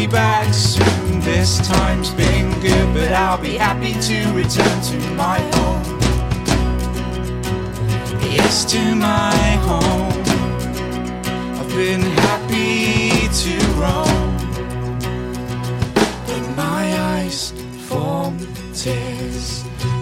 be back soon. This time's been good, but I'll be happy to return to my home. Yes, to my home. I've been happy to roam, but my eyes form tears